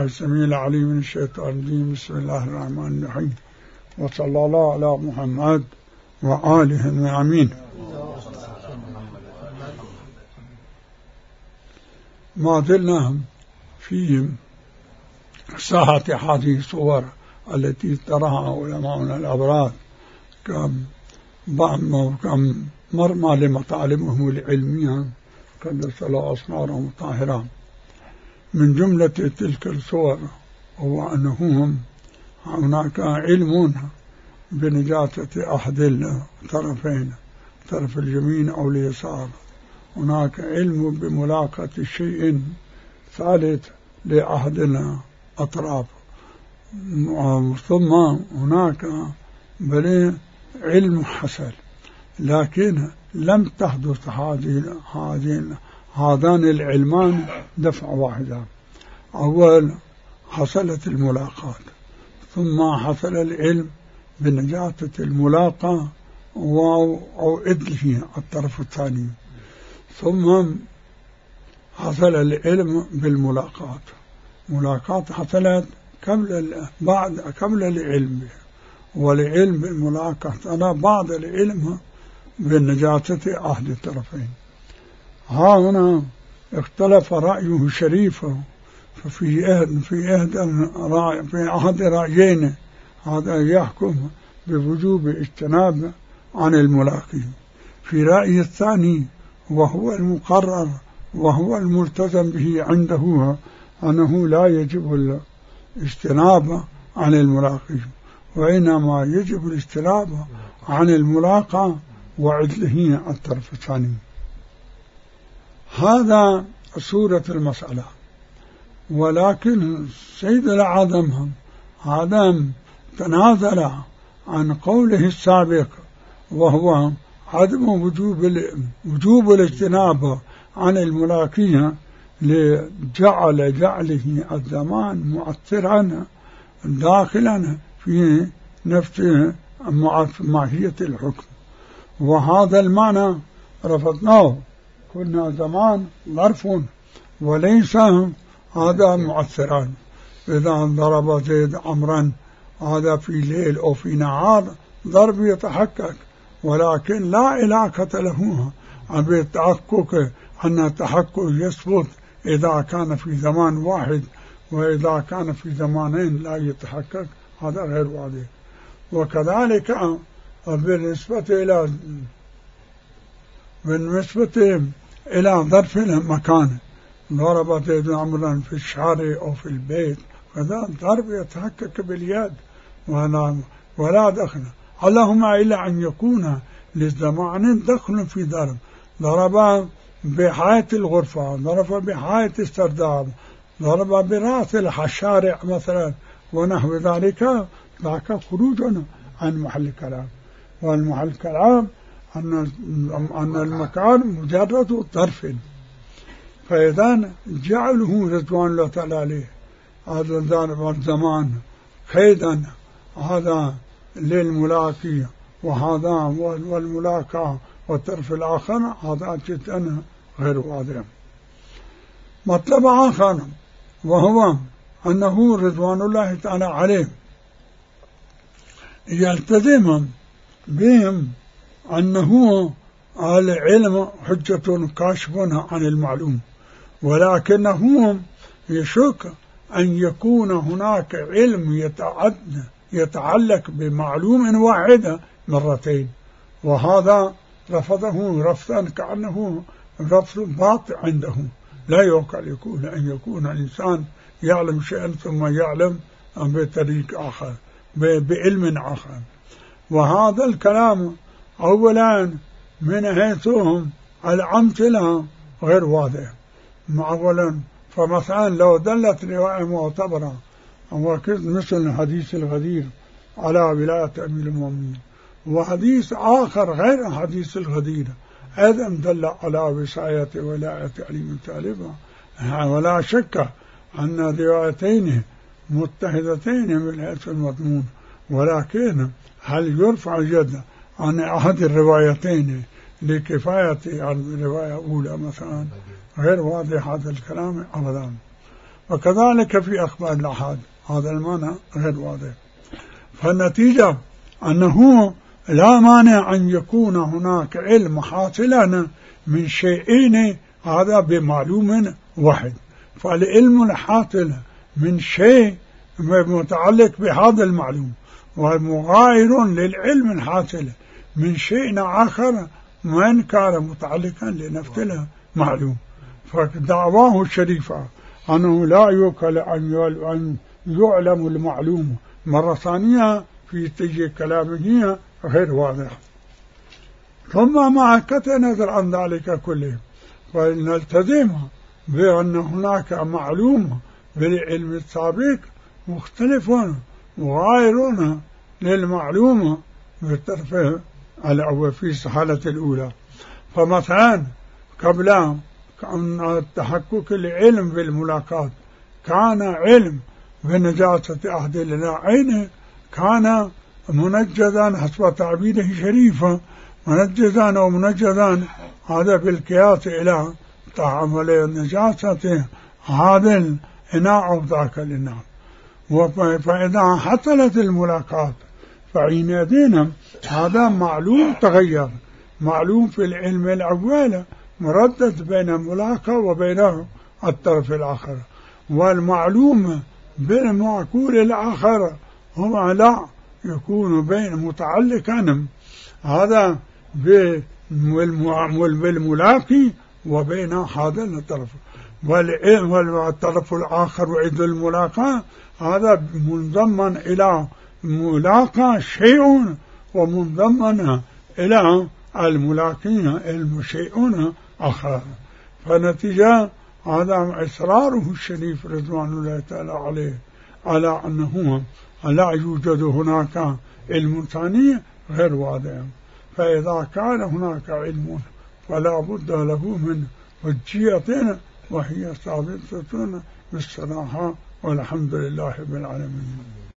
السميع العليم من الشيطان الرجيم. بسم الله الرحمن الرحيم، وصلى الله على محمد وآله النعمين. ما زلنا في ساحة هذه الصور التي تراها علماؤنا الأبرار كم مرمى لمطالبهم العلمية قدس الله أسرارهم الطاهرة. من جملة تلك الصور هو أنهم هناك علم بنجاسة أحد الطرفين، طرف اليمين أو اليسار. هناك علم بملاقاة شيء ثالث لأحد الأطراف. ثم هناك علم حصل، لكن لم تحدث هذان العلمان دفعة واحدة. أول حصلت الملاقاة، ثم حصل العلم بنجاسة الملاقاة أو إدله الطرف الثاني، ثم حصل العلم بالملاقاة. ملاقاة حصلت قبل العلم، والعلم بالملاقاة أنا بعد العلم بالنجاسة أحد الطرفين. ها هنا اختلف رأيه شريف، في أحد رأيين هذا يحكم بوجوب اجتناب عن الملاقي. في رأي الثاني وهو المقرر وهو الملتزم به عنده أنه لا يجب الاجتناب عن الملاقي، وإنما يجب الاجتناب عن الملاقى وعدله الطرف الثاني. هذا صورة المسألة. ولكن سيد العظم هذا تنازل عن قوله السابق، وهو عدم وجوب الاجتناب عن الملاقية، جعله الزمان مؤثرا داخلا في نفس ماهية الحكم. وهذا المعنى رفضناه، كنا زمان ظرف وليس هذا مؤثرا. إذا ضرب زيد عمرا هذا في ليل أو في نهار ضرب يتحقق، ولكن لا علاقة له بالتحقق، أن التحقق يثبت إذا كان في زمان واحد، وإذا كان في زمانين لا يتحقق، هذا غير واضح. وكذلك بالنسبة إلى ظرف المكان، ضرب زيد عمرا في الشارع أو في البيت، هذا ضرب يتحقق باليد ولا دخل، اللهم إلا أن يكون للزمان دخل في ضرب. ضرب بحياة الغرفة، ضرب بحياة السرداب، ضرب برأس الشارع مثلا ونحو ذلك، ذاك خروج عن محل الكلام. والمحل الكلام أن المكان مجرد ظرف. فإذا جعله رضوان الله تعالى عليه هذا الزمان قيدا هذا للملاقي، وهذا والملاقى والطرف الآخر، هذا جدا غير واضح. مطلب آخر وهو أنه رضوان الله تعالى عليه يلتزم بهم أنه العلم حجة كاشف عن المعلوم، ولكنه يشك أن يكون هناك علم يتعلق بمعلوم واحد مرتين، وهذا رفضه رفضا كأنه رفض باطل عنده. لا يوكل أن يكون الإنسان يعلم شيئا ثم يعلم بطريق آخر بعلم آخر. وهذا الكلام أولا من حيث الأمثلة غير واضح. أولا فمثلا لو دلت رواية معتبرة مثل حديث الغدير على ولاية أمير المؤمنين، وحديث آخر غير حديث الغدير أيضا دل على وصاية ولاية علي بن طالب، ولا شك أن الروايتين متحدتين من حيث المضمون، ولكن هل يرفع اليد عن أحد الروايتين لكفاية عن الرواية الأولى مثلا؟ غير واضح هذا الكلام أبدا. وكذلك في أخبار الآحاد، هذا المعنى غير واضح. فالنتيجة أنه لا مانع أن يكون هناك علم حاصلا من شيئين، هذا بمعلوم واحد. فالعلم الحاصل من شيء متعلق بهذا المعلوم، ومغاير للعلم الحاصل من شيء آخر من كان متعلقا لنفس المعلوم. فدعواه الشريفة أنه لا يوكل أن يعلم المعلوم مرة ثانية في تجي كلامه غير واضح. ثم مع قطع النظر عن ذلك كله، فنلتزم بأن هناك معلوم بالعلم السابق مختلف مغاير للمعلوم بالطرف الأول في الحالة الأولى. فمثلا قبل تحقق العلم بالملاقات كان علم بنجاسة أحد العين كان منجزا حسب تعبيره شريفا، منجزا ومنجزا هذا بالقياس إلى تعامل نجاسة هذا الإناء أو ذاك الإناء. فإذا حصلت الملاقات فحينئذ هذا معلوم تغير، معلوم في العلم الأول مردد بين الملاقى وبين الطرف الآخر، والمعلوم بالمعقول الآخر هو لا يكون بين متعلقا هذا بالملاقي وبين هذا الطرف، والطرف الآخر وعند الملاقى هذا منضمن إلى ملاقى شيء ومنضمن إلى الملاقين شيء آخر. فنتيجة هذا إصراره الشريف رضوان الله تعالى عليه على أنه لا يوجد هناك علم ثاني غير واضح. فإذا كان هناك علم فلا بد له من حجية وهي ثابتة بالصراحة، والحمد لله رب العالمين.